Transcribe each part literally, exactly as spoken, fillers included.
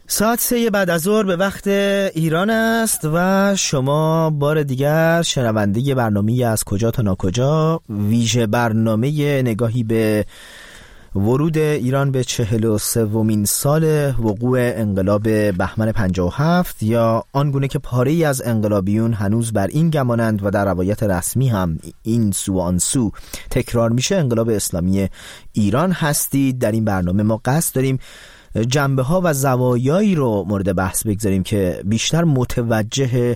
ساعت سه بعد از ظهر به وقت ایران است و شما بار دیگر شنونده برنامه از کجا تا ناکجا، ویژه برنامه نگاهی به ورود ایران به چهل و سومین سال وقوع انقلاب بهمن پنجاه و هفت، یا آنگونه که پاره‌ای از انقلابیون هنوز بر این گمانند و در روایت رسمی هم این سو و آن سو تکرار میشه، انقلاب اسلامی ایران هستید. در این برنامه ما قصد داریم جنبه ها و زوایایی رو مورد بحث بگذاریم که بیشتر متوجه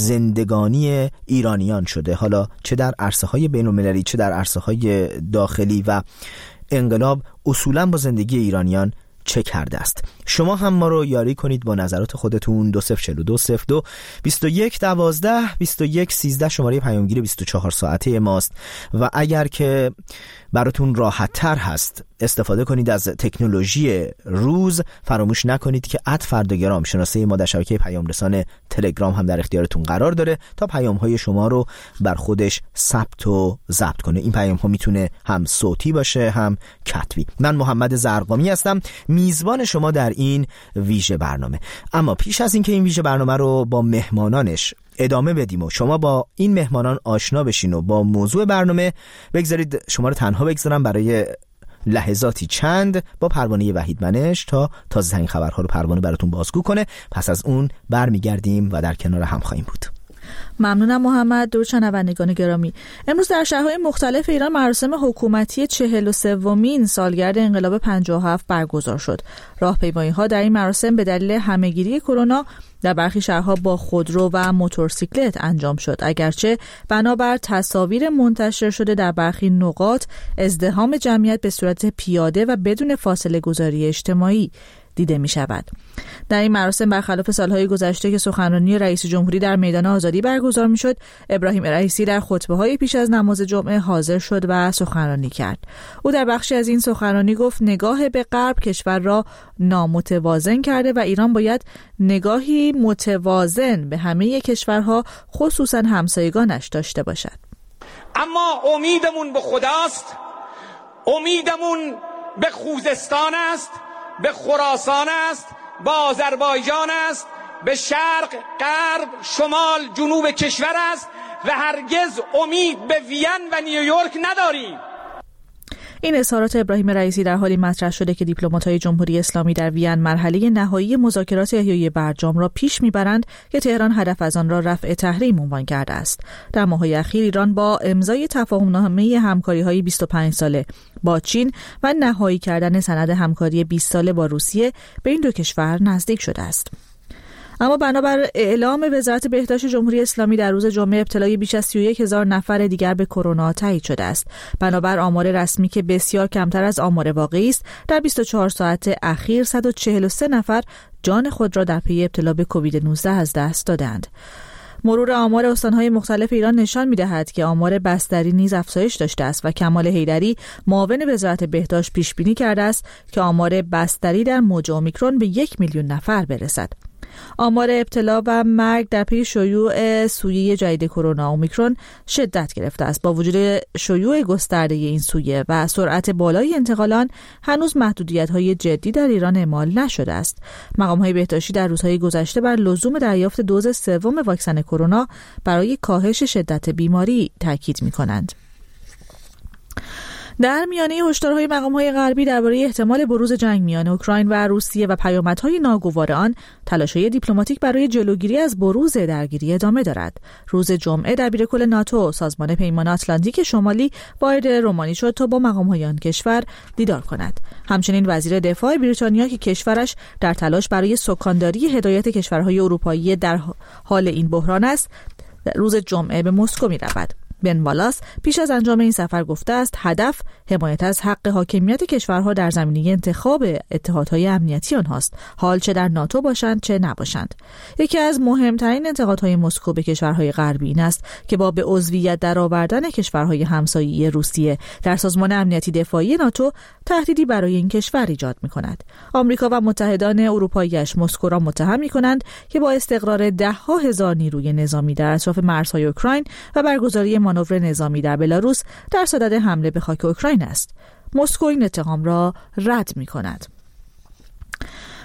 زندگانی ایرانیان شده، حالا چه در عرصه های بین المللی چه در عرصه های داخلی، و انقلاب اصولا با زندگی ایرانیان چه کرده است. شما هم ما رو یاری کنید با نظرات خودتون. دو صفر چهل و دو صفر دو بیست و یک دوازده بیست و یک سیزده شماره پیامگیر بیست و چهار ساعته ماست، و اگر که براتون راحت تر هست استفاده کنید از تکنولوژی روز، فراموش نکنید که ات فرداگرام شناسه ما در شبکه پیام رسان تلگرام هم در اختیارتون قرار داره تا پیام های شما رو بر خودش ثبت و ضبط کنه. این پیام ها میتونه هم صوتی باشه هم کتبی. من محمد زرقامی هستم، میزبان شما در این ویژه برنامه. اما پیش از اینکه این ویژه برنامه رو با مهمانانش ادامه بدیم و شما با این مهمانان آشنا بشین و با موضوع برنامه، بگذارید شما رو تنها بگذارم برای لحظاتی چند با پروانه وحید منش تا تازه ترین خبرها رو پروانه براتون بازگو کنه. پس از اون برمیگردیم و در کنار هم خواهیم بود. ممنونم محمد. دور شنوندگان گرامی، امروز در شهرهای مختلف ایران مراسم حکومتی چهل و سومین سالگرد انقلاب پنجاه و هفت برگزار شد. راهپیمایی‌ها در این مراسم به دلیل همه‌گیری کرونا در برخی شهرها با خودرو و موتورسیکلت انجام شد، اگرچه بنابر تصاویر منتشر شده در برخی نقاط ازدحام جمعیت به صورت پیاده و بدون فاصله گذاری اجتماعی دیده می شود. در این مراسم برخلاف سالهای گذشته که سخنرانی رئیس جمهوری در میدان آزادی برگزار می شد، ابراهیم رئیسی در خطبه های پیش از نماز جمعه حاضر شد و سخنرانی کرد. او در بخشی از این سخنرانی گفت نگاه به غرب کشور را نامتوازن کرده و ایران باید نگاهی متوازن به همه کشورها خصوصا همسایگانش داشته باشد. اما امیدمون به خداست، امیدمون به خوزستان است، به خراسان است، به آذربایجان است، به شرق، غرب، شمال، جنوب کشور است و هرگز امید به وین و نیویورک نداریم. این اظهارات ابراهیم رئیسی در حالی مطرح شده که دیپلمات‌های جمهوری اسلامی در وین مرحله نهایی مذاکرات احیای برجام را پیش می‌برند که تهران هدف از آن را رفع تحریم عنوان کرده است. در ماه‌های اخیر ایران با امضای تفاهم‌نامه همکاری‌های بیست و پنج ساله با چین و نهایی کردن سند همکاری بیست ساله با روسیه به این دو کشور نزدیک شده است. اما بنابر اعلام وزارت بهداشت جمهوری اسلامی در روز جمعه ابتلای بیش از سی و یک هزار نفر دیگر به کرونا تایید شده است. بنابر آمار رسمی که بسیار کمتر از آمار واقعی است، در بیست و چهار ساعت اخیر صد و چهل و سه نفر جان خود را در پی ابتلا به کووید نوزده از دست دادند. مرور آمار استان‌های مختلف ایران نشان می‌دهد که آمار بستری نیز افزایش داشته است و کمال حیدری معاون وزارت بهداشت پیش بینی کرده است که آمار بستری در موج اومیکرون به یک میلیون نفر برسد. آمار ابتلا و مرگ در پی شیوع سویه جدید کرونا اومیکرون شدت گرفته است. با وجود شیوع گسترده این سویه و سرعت بالای انتقال، هنوز محدودیت‌های جدی در ایران اعمال نشده است. مقام‌های بهداشتی در روزهای گذشته بر لزوم دریافت دوز سوم واکسن کرونا برای کاهش شدت بیماری تاکید می‌کنند. در میانه هشدارهای مقام‌های غربی درباره احتمال بروز جنگ میان اوکراین و روسیه و پیامدهای ناگوار آن، تلاش‌های دیپلماتیک برای جلوگیری از بروز درگیری ادامه دارد. روز جمعه دبیرکل ناتو، سازمان پیمان آتلانتیک شمالی، وارد رومانی شد تا با مقام‌های آن کشور دیدار کند. همچنین وزیر دفاع بریتانیا که کشورش در تلاش برای سکانداری هدایت کشورهای اروپایی در حال این بحران است، روز جمعه به مسکو می‌رود. بن والاس پیش از انجام این سفر گفته است هدف حمایت از حق حاکمیت کشورها در زمینه انتخاب اتحادهای امنیتی آنهاست، حال چه در ناتو باشند چه نباشند. یکی از مهمترین انتقادهای مسکو به کشورهای غربی این است که با به عضویت درآوردن کشورهای همسایه روسیه در سازمان امنیتی دفاعی ناتو تهدیدی برای این کشور ایجاد می‌کند. آمریکا و متحدان اروپایی‌اش مسکو را متهم می‌کنند که با استقرار ده‌ها هزار نیروی نظامی در اطراف مرزهای اوکراین و برگزاری مانور نظامی در بلاروس در صدد حمله به خاک اوکراین است. مسکو این اتهام را رد می‌کند.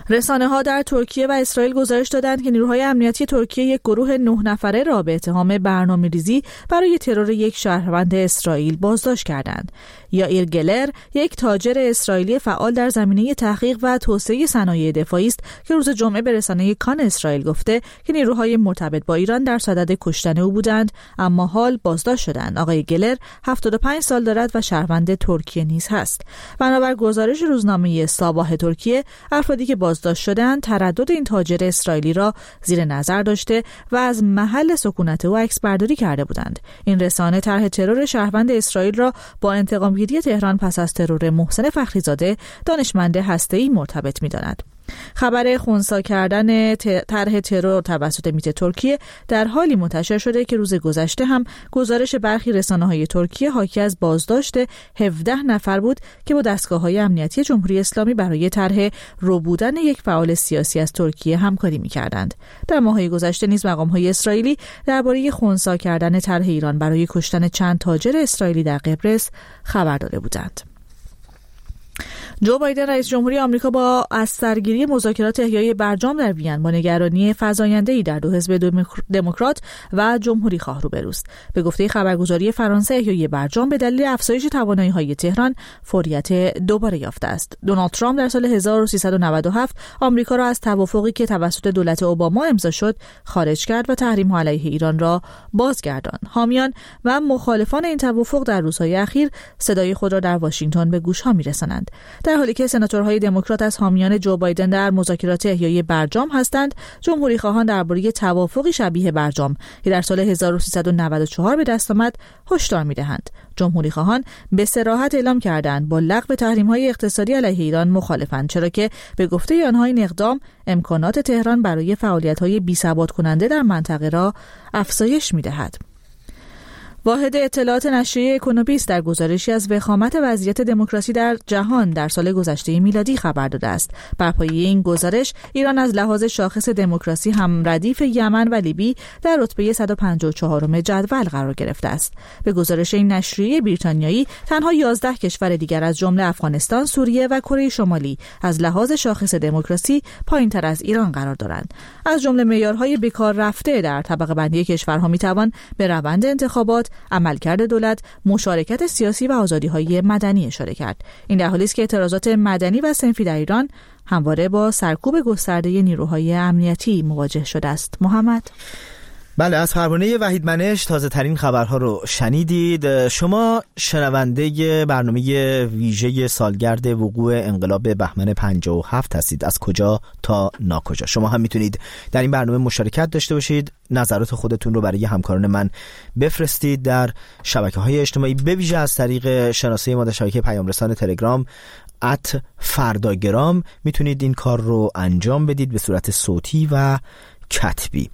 رسانه ها در ترکیه و اسرائیل گزارش دادند که نیروهای امنیتی ترکیه یک گروه نه نفره را به اتهام برنامه‌ریزی برای ترور یک شهروند اسرائیل بازداشت کردند. یائیر گلر، یک تاجر اسرائیلی فعال در زمینه تحقیق و توسعه صنایع دفاعی است که روز جمعه به رسانه کان اسرائیل گفته که نیروهای مرتبط با ایران در صدد کشتن او بودند اما حال بازداشت شدند. آقای گلر هفتاد و پنج سال دارد و شهروند ترکیه نیز هست. بنابر گزارش روزنامه ساباه ترکیه، افرادی که بازداشت شدند تردد این تاجر اسرائیلی را زیر نظر داشته و از محل سکونت او عکس برداری کرده بودند. این رسانه طرح ترور شهروند اسرائیل را با انتقام‌گیری تهران پس از ترور محسن فخریزاده دانشمند هسته‌ای مرتبط می‌داند. خبر خنثی کردن طرح ترور توسط میت ترکیه در حالی منتشر شده که روز گذشته هم گزارش برخی رسانه‌های ترکیه حاکی از بازداشت هفده نفر بود که با دستگاه‌های امنیتی جمهوری اسلامی برای طرح ربودن یک فعال سیاسی از ترکیه همکاری می‌کردند. در ماه‌های گذشته نیز مقام‌های اسرائیلی درباره خنثی کردن طرح ایران برای کشتن چند تاجر اسرائیلی در قبرس خبر داده بودند. جو بایدن رئیس جمهوری آمریکا با از سرگیری مذاکرات احیای برجام در وین با نگرانی فزاینده‌ای در دو حزب دموکرات و جمهوری خواه روبروست. به گفته خبرگزاری فرانسه، احیای برجام به دلیل افزایش توانایی‌های تهران فوریت دوباره یافته است. دونالد ترامپ در سال هزار و سیصد و نود و هفت آمریکا را از توافقی که توسط دولت اوباما امضا شد خارج کرد و تحریم‌ها علیه ایران را بازگرداند. حامیان و مخالفان این توافق در روزهای اخیر صدای خود را در واشنگتن به گوش‌ها می‌رسانند. در حالی که سناتورهای دموکرات از حامیان جو بایدن در مذاکرات احیای برجام هستند، جمهوری خواهان درباره توافقی شبیه برجام که در سال هزار و سیصد و نود و چهار به دست آمد هشدار می‌دهند. جمهوری خواهان به صراحت اعلام کردند با لغو تحریم‌های اقتصادی علیه ایران مخالفند، چرا که به گفته آنها این اقدام امکانات تهران برای فعالیت‌های بی‌ثبات کننده در منطقه را افزایش می‌دهد. واحد اطلاعات نشریه اکونومیست در گزارشی از وخامت وضعیت دموکراسی در جهان در سال گذشته میلادی خبر داده است. بر پایه این گزارش، ایران از لحاظ شاخص دموکراسی هم ردیف یمن و لیبی در رتبه صد و پنجاه و چهارم جدول قرار گرفته است. به گزارش این نشریه بریتانیایی، تنها یازده کشور دیگر از جمله افغانستان، سوریه و کره شمالی از لحاظ شاخص دموکراسی پایین‌تر از ایران قرار دارند. از جمله معیارهای بیکار رفته در طبقه بندی کشورها میتوان به روند انتخابات، عملکرد دولت، مشارکت سیاسی و آزادی‌های مدنی اشاره کرد. این در حالی است که اعتراضات مدنی و صنفی در ایران همواره با سرکوب گسترده نیروهای امنیتی مواجه شده است. محمد؟ بله، از پروانه وحید منش تازه ترین خبرها رو شنیدید. شما شنونده برنامه ویژه سالگرد وقوع انقلاب بهمن پنجاه و هفت هستید. از کجا تا ناکجا. شما هم میتونید در این برنامه مشارکت داشته باشید، نظرات خودتون رو برای همکاران من بفرستید در شبکه‌های اجتماعی، به ویژه از طریق شناسه ما در شبکه پیام رسان تلگرام ات فرداگرام میتونید این کار رو انجام بدید به صورت صوتی و کتبی.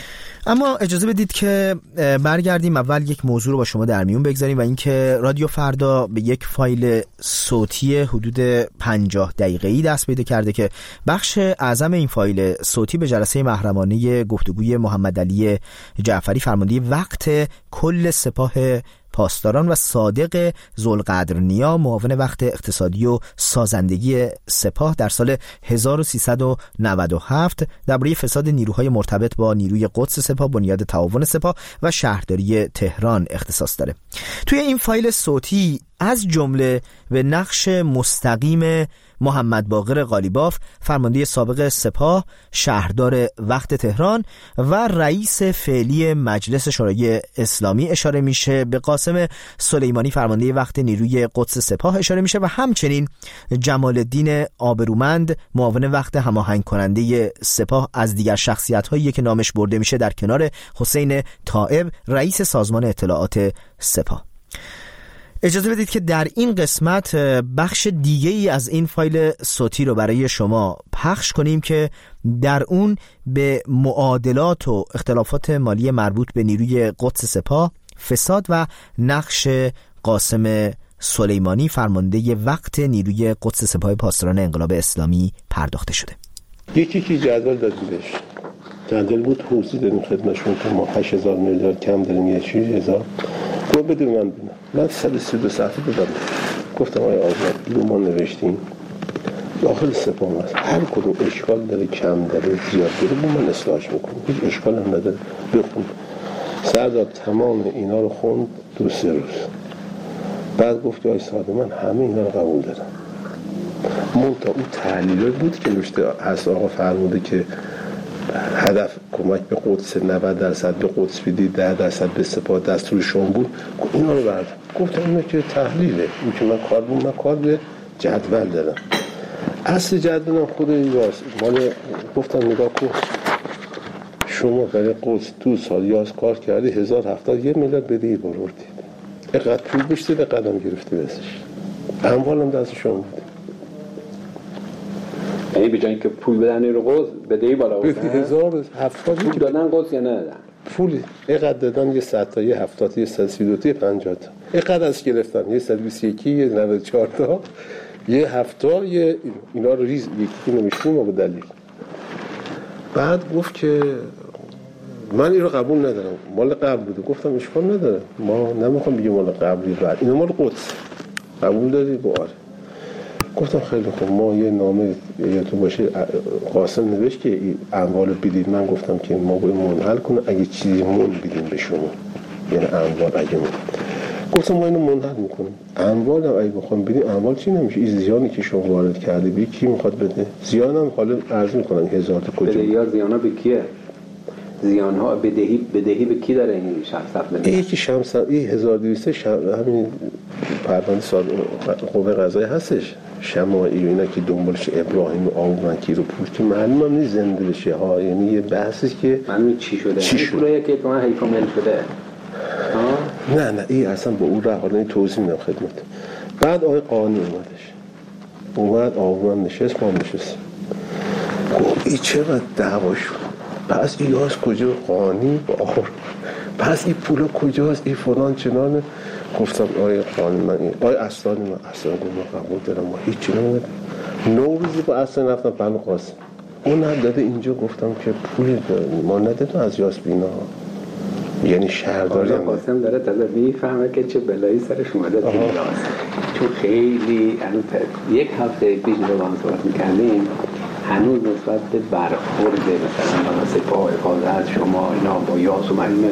اما اجازه بدید که برگردیم اول یک موضوع رو با شما در میون بگذاریم و اینکه رادیو فردا به یک فایل صوتی حدود پنجاه دقیقه‌ای دست پیدا کرده که بخش اعظم این فایل صوتی به جلسه محرمانه گفتگوی محمد علی جعفری فرمانده وقت کل سپاه پاسداران و صادق ذوالقدرنیا معاون وقت اقتصادی و سازندگی سپاه در سال هزار و سیصد و نود و هفت درباره فساد نیروهای مرتبط با نیروی قدس سپاه، بنیاد تعاون سپاه و شهرداری تهران اختصاص داره. توی این فایل صوتی از جمله به نقش مستقیم محمد باقر قالیباف، فرمانده سابق سپاه، شهردار وقت تهران و رئیس فعلی مجلس شورای اسلامی اشاره میشه، به قاسم سلیمانی فرمانده وقت نیروی قدس سپاه اشاره میشه و همچنین جمال الدین آبرومند معاون وقت هماهنگ کننده سپاه از دیگر شخصیت هایی که نامش برده میشه در کنار حسین طائب رئیس سازمان اطلاعات سپاه. اجازه بدید که در این قسمت بخش دیگه ای از این فایل صوتی رو برای شما پخش کنیم که در اون به معادلات و اختلافات مالی مربوط به نیروی قدس سپاه، فساد و نقش قاسم سلیمانی فرمانده وقت نیروی قدس سپاه پاسداران انقلاب اسلامی پرداخته شده. یکی که جدول داد بهش جدول بود توضیح دادیم خدمتشون که ما هشت هزار میلیارد کم داریم یا شش هزار. گفت بده من بینم. من صد و سی و دو صفحه دادم. گفتم آیا آزاد اینو ما نوشتیم داخل سپاه هست، هر کدوم اشکال داره، کم داره، زیاد داره، با من اصلاحش میکنم، هیچ اشکال هم نداره. بخون. سردار تمام اینا رو خوند دو سه روز، بعد گفت آی ساده من همه اینا رو قبول دارم. منتها اون تحلیل بود که نوشته هست آقا فرموده که هدف کمک به قدس نود درصد به قدس بدید، ده درصد به سپاه، دستور شما بود. اینا رو برد گفتم اینا که تحلیله، این که من کار بود، من کار به جدول دارم. اصل جدولم خود یاس مال گفتم نگاه کن شما برای قدس دو سال یاس کار کردی، هزار هفتاد یه میلیارد بدهی بردی، اینقدر پول بشته به قدم گرفتی بسش، اموالم دست شما بود. یعنی به جای اینکه پول بدن رو قدس بدهی بالا بود، هزار هفتاد پول دادن قدس یا ندادن؟ پول اینقدر دادن، یه صد تا، یه هفتاد تا، یه صد سی دو تا، یه پنجاه تا، اینقدر از گرفتن، یه صد بیست و یک، یه نود و چهار تا، یه هفته، یه اینا رو ریز یکی نمیشتیم و به دلیل. بعد گفت که من این رو قبول ندارم، مال قبل بوده. گفتم اشکال نداره، ما نمیخوام بگیم مال قبلی، بعد اینا مال قدس قبول داری؟ با آره. گفتم خیلی خوب، ما یه نامه یادتون باشه قاسم نوشت که اموال بدید، من گفتم که ما باید منحل کنه، اگه چیزی مون بدیم به شما، یعنی اموال اگه مون. گفتم ما اینو منحل میکنیم، اموال هم اگه بخوام بدیم اموال چی نمیشه، این زیانی که شما وارد کرده بی کی میخواد بده؟ زیان هم حالا عرض میکنن هزار تا کجا بدهی ها زیان ها به کیه؟ زیان ها بدهی بدهی به کی داره این شخص بده؟ یکی شمس این هزار و دویست همین پرونده سال قوه قضایی هستش، شماعی و اینا که دنبالش ابراهیم و آومکی رو پول که معلوم هم نیست زنده بشه ها، یعنی یه بحثی که معلوم چی شده؟ چی شده؟ پولایی که تو من حیف مل شده. نه نه این اصلا با اون راه حالا توضیح میدم خدمت. بعد آقای قانی اومدش، اومد آومن نشست، ما نشست، گفت این چقدر دعوا شد، پس این هاش کجا قانی با آخر، پس این پولا کجاست، این فلان چنانه. گفتم آقای قانی من این آقای اصلانی من اصلا ما قبول دارم، ما هیچی نمیده. نوروزی با اصلا رفتم پلو قاسم، اون هم داده اینجا. گفتم که پول ما ندادم از یاس بینا، یعنی شهرداری هم قاسم داره تازه میفهمه که چه بلایی سرش اومده تو یاس، چون خیلی یک هفته پیش رو با هم صحبت میکردیم، هنوز نسبت به برخورد مثلا با سپاه حفاظت شما اینا با یاس و مریم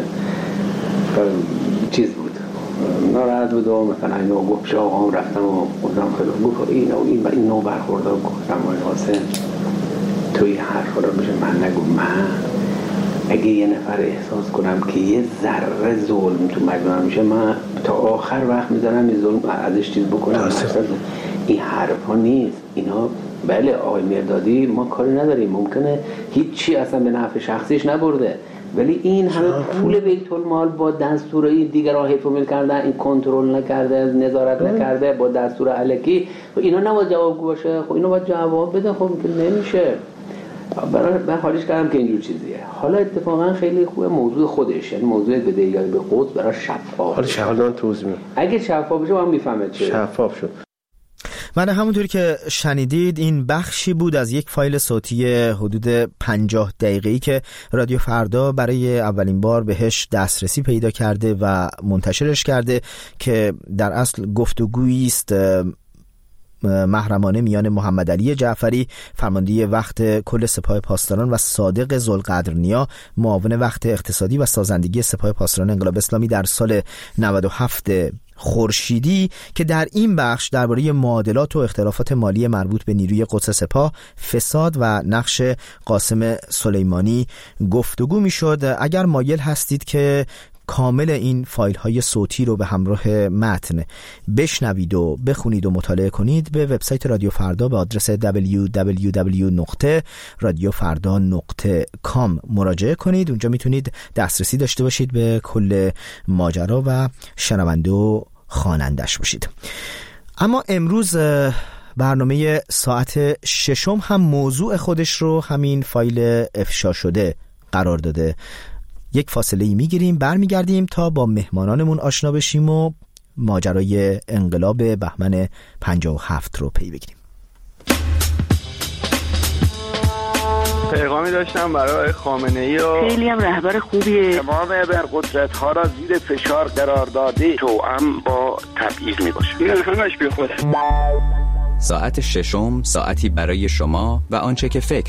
چیز بود، ناراحت بود و مثلا اینو گفت آقا هم رفتم و خودم خیلی گفت این و این و این نوع برخورد رو گفتم آقای قاسم توی حرف رو بشه من نگو، من اگه یه نفر احساس کنم که یه ذره ظلم تو مجموعه میشه، من تا آخر وقت میذارم این ظلم ازش چیز بکنم. این حرف ها نیست اینا. بله آقای مردادی ما کاری نداریم، ممکنه هیچی اصلا به نفع شخصیش نبرده، ولی این همه پول بیت المال با دستورای دیگر حیف مل کردن، این کنترل نکرده، نظارت نکرده با دستور الکی، اینا نباید جوابگو باشه. خب اینا باید جواب بده، خب که نمیشه. برای من حالیش کردم که اینجور چیزیه. حالا اتفاقا خیلی خوبه موضوع خودش، یعنی موضوع بدهی‌های به قدس برای شفاف. حالا شهردان توضیح میدم. اگه شفاف بشه من میفهمم چه. شفاف شد. من همونطوری که شنیدید این بخشی بود از یک فایل صوتی حدود پنجاه دقیقه‌ای که رادیو فردا برای اولین بار بهش دسترسی پیدا کرده و منتشرش کرده که در اصل گفتگویی است محرمانه میان محمد علی جعفری فرمانده وقت کل سپاه پاسداران و صادق ذوالقدرنیا معاون وقت اقتصادی و سازندگی سپاه پاسداران انقلاب اسلامی در سال نود و هفت خورشیدی که در این بخش درباره معادلات و اختلافات مالی مربوط به نیروی قدس سپاه، فساد و نقش قاسم سلیمانی گفتگو میشد. اگر مایل هستید که کامل این فایل های صوتی رو به همراه متن بشنوید و بخونید و مطالعه کنید، به وبسایت رادیو فردا به آدرس دبلیو دبلیو دبلیو دات رادیو فردا دات کام مراجعه کنید. اونجا میتونید دسترسی داشته باشید به کل ماجرا و شنونده و خوانندش باشید. اما امروز برنامه ساعت ششم هم موضوع خودش رو همین فایل افشا شده قرار داده. یک فاصله ای میگیریم، برمیگردیم تا با مهمانانمون آشنا بشیم و ماجرای انقلاب بهمن پنجاه و هفت رو پی بگیریم. پیغامی داشتم برای خامنه‌ای و خیلی هم رهبر خوبیه، تمام ابرقدرت ها را زیر فشار قرار داده، توأم با تبعیض میباشه. این همش بی خوده. ساعت ششم ساعتی برای شما و آنچه که فکر